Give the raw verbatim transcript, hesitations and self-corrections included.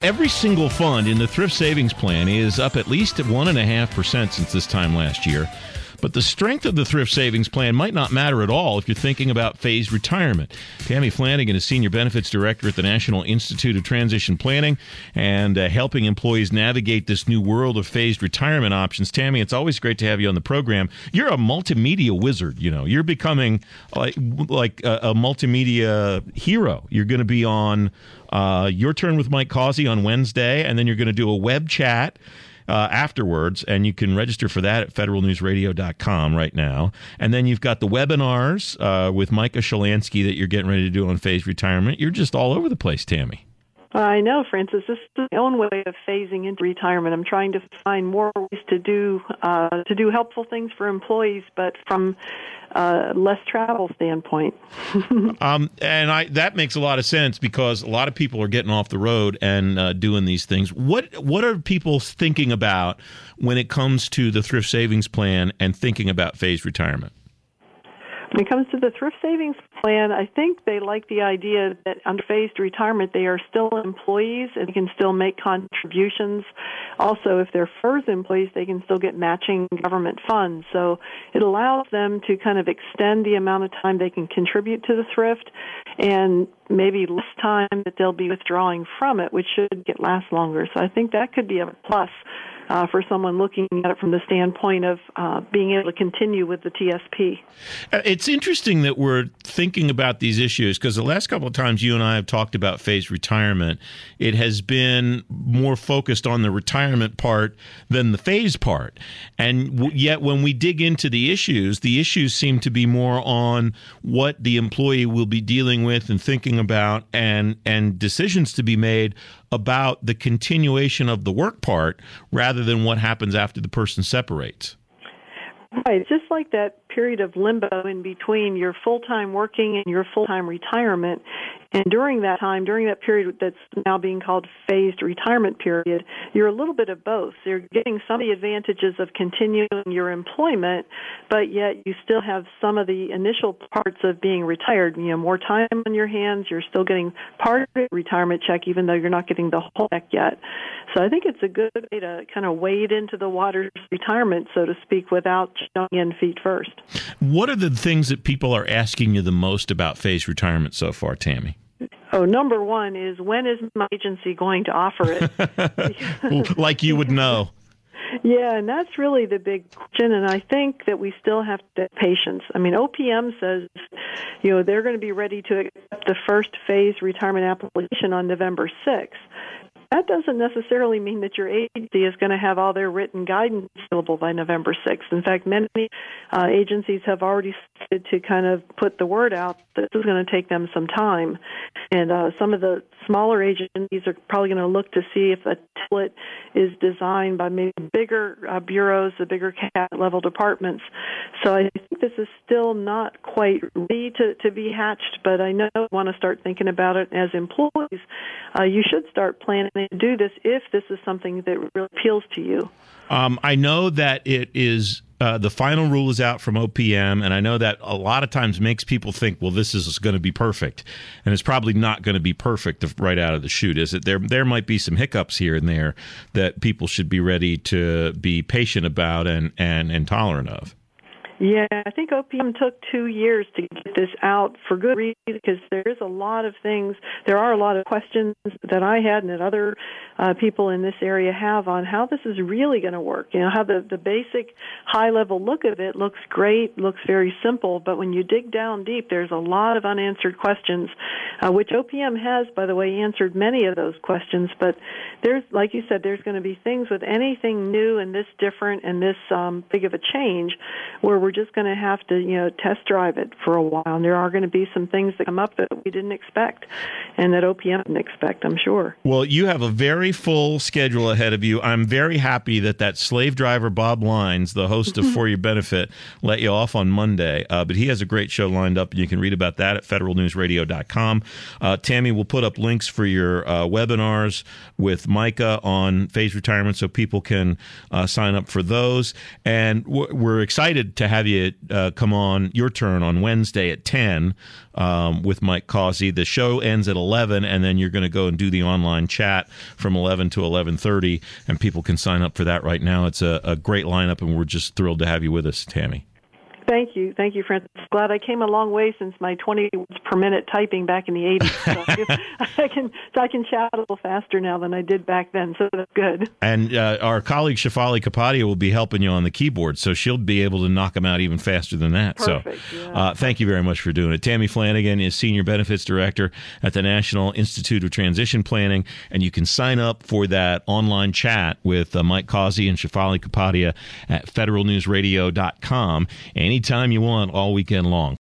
Every single fund in the Thrift Savings Plan is up at least one point five percent since this time last year. But the strength of the Thrift Savings Plan might not matter at all if you're thinking about phased retirement. Tammy Flanagan is Senior Benefits Director at the National Institute of Transition Planning and uh, helping employees navigate this new world of phased retirement options. Tammy, it's always great to have you on the program. You're a multimedia wizard. You know, you're becoming like, like a, a multimedia hero. You're going to be on uh, Your Turn with Mike Causey on Wednesday, and then you're going to do a web chat Uh, afterwards, and you can register for that at federal news radio dot com right now. And then you've got the webinars uh, with Micah Shalansky that you're getting ready to do on phased retirement. You're just all over the place, Tammy. I know, Francis. This is my own way of phasing into retirement. I'm trying to find more ways to do uh, to do helpful things for employees, but from uh, less travel standpoint. um, and I that makes a lot of sense because a lot of people are getting off the road and uh, doing these things. What what are people thinking about when it comes to the Thrift Savings Plan and thinking about phased retirement? When it comes to the Thrift Savings Plan, I think they like the idea that under phased retirement, they are still employees and they can still make contributions. Also, if they're F E R S employees, they can still get matching government funds. So it allows them to kind of extend the amount of time they can contribute to the thrift and maybe less time that they'll be withdrawing from it, which should get last longer. So I think that could be a plus Uh, for someone looking at it from the standpoint of uh, being able to continue with the T S P. It's interesting that we're thinking about these issues because the last couple of times you and I have talked about phased retirement, it has been more focused on the retirement part than the phase part. And w- yet when we dig into the issues, the issues seem to be more on what the employee will be dealing with and thinking about and, and decisions to be made about the continuation of the work part rather than what happens after the person separates. Right. Just like that period of limbo in between your full-time working and your full-time retirement. And during that time, during that period that's now being called phased retirement period, you're a little bit of both. You're getting some of the advantages of continuing your employment, but yet you still have some of the initial parts of being retired. You know, more time on your hands. You're still getting part of the retirement check, even though you're not getting the whole check yet. So I think it's a good way to kind of wade into the waters of retirement, so to speak, without jumping in feet first. What are the things that people are asking you the most about phased retirement so far, Tammy? Oh, number one is, when is my agency going to offer it? Like you would know. Yeah, and that's really the big question, and I think that we still have to have patience. I mean, O P M says, you know, they're going to be ready to accept the first phase retirement application on November sixth. That doesn't necessarily mean that your agency is going to have all their written guidance available by November sixth. In fact, many uh, agencies have already started to kind of put the word out that this is going to take them some time. And uh, some of the smaller agencies are probably going to look to see if a template is designed by maybe bigger uh, bureaus, the bigger cabinet-level departments. So I think this is still not quite ready to, to be hatched, but I know you want to start thinking about it as employees. Uh, you should start planning to do this if this is something that really appeals to you. Um, I know that it is uh, the final rule is out from O P M, and I know that a lot of times makes people think, well, this is going to be perfect, and it's probably not going to be perfect right out of the chute, is it? There, there might be some hiccups here and there that people should be ready to be patient about and, and, and tolerant of. Yeah, I think O P M took two years to get this out for good reason, because there is a lot of things, there are a lot of questions that I had and that other uh, people in this area have on how this is really going to work. You know, how the, the basic high-level look of it looks great, looks very simple, but when you dig down deep, there's a lot of unanswered questions, uh, which O P M has, by the way, answered many of those questions. But there's, like you said, there's going to be things with anything new and this different and this um, big of a change where we're just going to have to, you know, test drive it for a while. And there are going to be some things that come up that we didn't expect and that O P M didn't expect, I'm sure. Well, you have a very full schedule ahead of you. I'm very happy that that slave driver, Bob Lines, the host of For Your Benefit, let you off on Monday. Uh, but he has a great show lined up, and you can read about that at federal news radio dot com. Uh, Tammy will put up links for your uh, webinars with Micah on phased retirement so people can uh, sign up for those. And w- we're excited to have have you uh, come on your turn on Wednesday at ten um, with Mike Causey. The show ends at eleven, and then you're going to go and do the online chat from eleven to eleven thirty, and people can sign up for that right now. It's a, a great lineup, and we're just thrilled to have you with us, Tammy. Thank you. Thank you, Francis. Glad I came a long way since my twenty words per minute typing back in the eighties. So I can so I can chat a little faster now than I did back then, so that's good. And uh, our colleague Shefali Kapadia will be helping you on the keyboard, so she'll be able to knock them out even faster than that. Perfect, so yeah. uh, thank you very much for doing it. Tammy Flanagan is Senior Benefits Director at the National Institute of Transition Planning, and you can sign up for that online chat with uh, Mike Causey and Shefali Kapadia at federal news radio dot com anytime you want all weekend long.